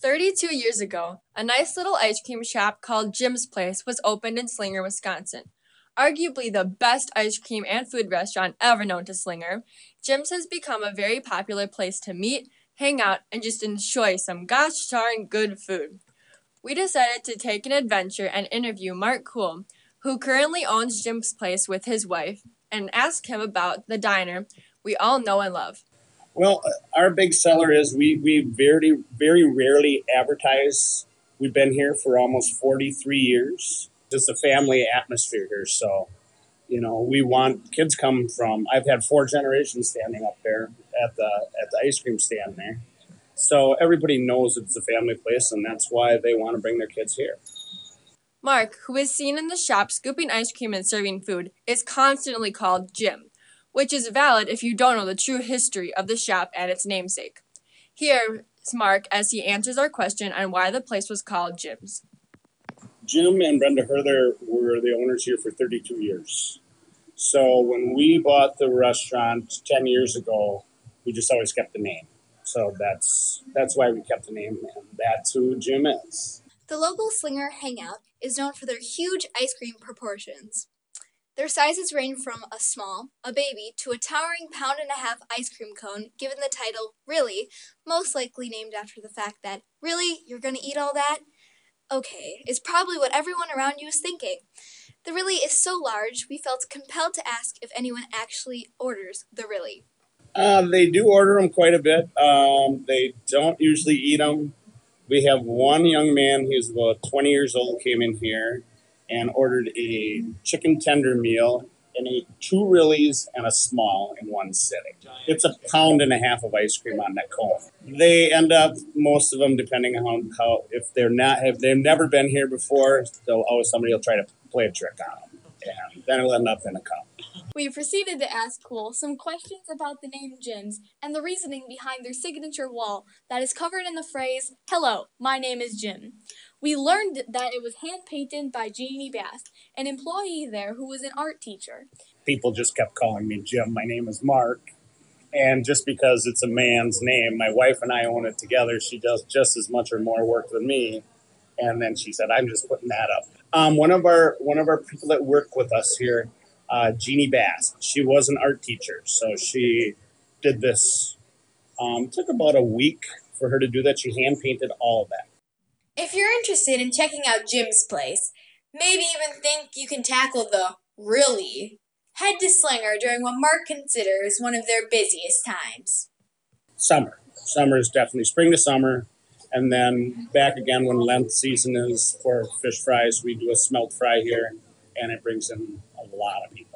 32 years ago, a nice little ice cream shop called Jim's Place was opened in Slinger, Wisconsin. Arguably the best ice cream and food restaurant ever known to Slinger, Jim's has become a very popular place to meet, hang out, and just enjoy some gosh darn good food. We decided to take an adventure and interview Mark Cool, who currently owns Jim's Place with his wife, and ask him about the diner we all know and love. Well, our big seller is we very rarely advertise. We've been here for almost 43 years. It's a family atmosphere here, so we want kids come from. I've had four generations standing up there at the ice cream stand there, so everybody knows it's a family place, and that's why they want to bring their kids here. Mark, who is seen in the shop scooping ice cream and serving food, is constantly called Jim, which is valid if you don't know the true history of the shop and its namesake. Here's Mark as he answers our question on why the place was called Jim's. Jim and Brenda Herther were the owners here for 32 years. So when we bought the restaurant 10 years ago, we just always kept the name. So that's why we kept the name, and that's who Jim is. The local Slinger Hangout is known for their huge ice cream proportions. Their sizes range from a baby, to a towering pound-and-a-half ice cream cone, given the title, Really, most likely named after the fact that, really, you're gonna eat all that? Okay, is probably what everyone around you is thinking. The Really is so large, we felt compelled to ask if anyone actually orders the Really. They do order them quite a bit. They don't usually eat them. We have one young man, he's about 20 years old, came in here and ordered a chicken tender meal and ate two Reallys and a small in one sitting. It's a pound and a half of ice cream on that cone. They end up, most of them, depending on how if they've never been here before, somebody will try to play a trick on them, and then it'll end up in a cup. We proceeded to ask Cool some questions about the name Jim's and the reasoning behind their signature wall that is covered in the phrase, "Hello, my name is Jim." We learned that it was hand-painted by Jeannie Bass, an employee there who was an art teacher. People just kept calling me Jim. My name is Mark. And just because it's a man's name, my wife and I own it together. She does just as much or more work than me. And then she said, I'm just putting that up. One of our people that work with us here, Jeannie Bass, she was an art teacher. So she did this. Took about a week for her to do that. She hand-painted all of that. If you're interested in checking out Jim's Place, maybe even think you can tackle the Really, head to Slinger during what Mark considers one of their busiest times. Summer. Summer is definitely spring to summer. And then back again when Lent season is for fish fries, we do a smelt fry here, and it brings in a lot of people.